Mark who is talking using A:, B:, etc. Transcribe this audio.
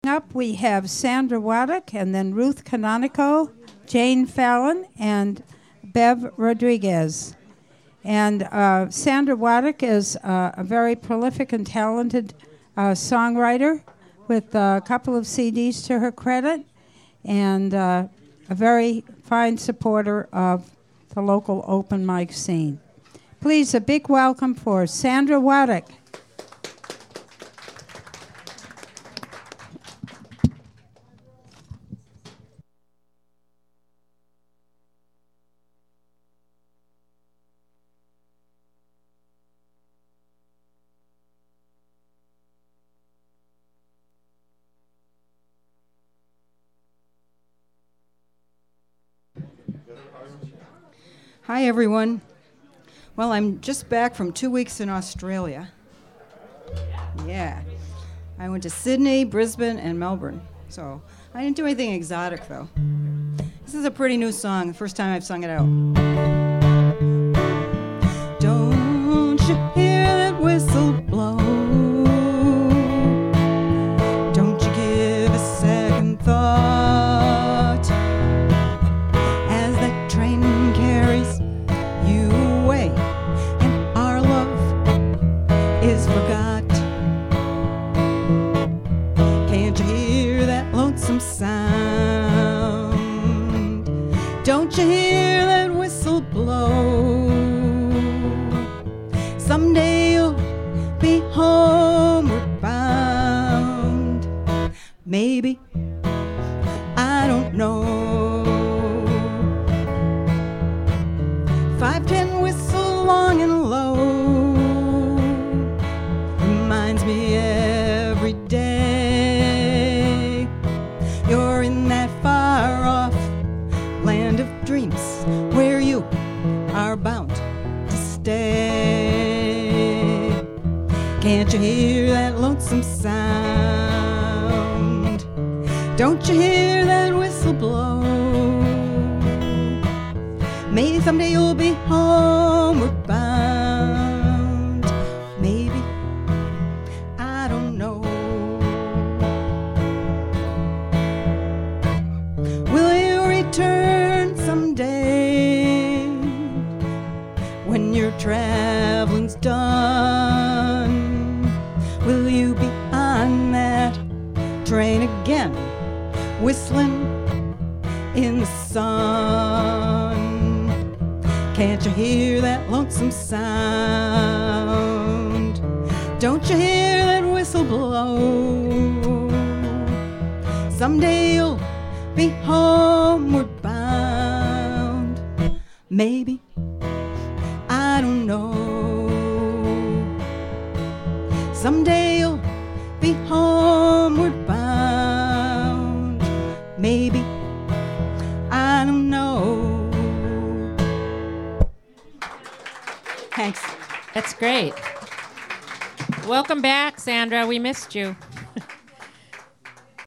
A: Up we have Sandra Waddick and then Ruth Canonico, Jane Fallon, and Bev Rodriguez. And Sandra Waddick is a very prolific and talented songwriter with a couple of CDs to her credit, and a very fine supporter of the local open mic scene. Please, a big welcome for Sandra Waddick.
B: Hi, everyone. Well, I'm just back from 2 weeks in Australia. Yeah. I went to Sydney, Brisbane, and Melbourne. So I didn't do anything exotic, though. This is a pretty new song, the first time I've sung it out. Don't you hear that whistle blow? Don't you give a second thought as that train carries you away and our love is forgot. Can't you hear that lonesome sound? Don't you hear that whistle blow? Someday you'll be homeward bound. Maybe, I don't know. 510 whistle long and low reminds me every day you're in that far off land of dreams where you are bound to stay. Can't you hear that lonesome sound? Don't you hear that whistle blow? Maybe someday you'll be homeward bound. Maybe, I don't know. Will you return someday when your traveling's done? Will you be on that train again, whistling in the sun? Can't you hear that lonesome sound? Don't you hear that whistle blow? Someday you'll be homeward bound. Maybe, I don't know. Someday you'll be homeward bound. Maybe, I don't know. Thanks.
C: That's great. Welcome back, Sandra. We missed you.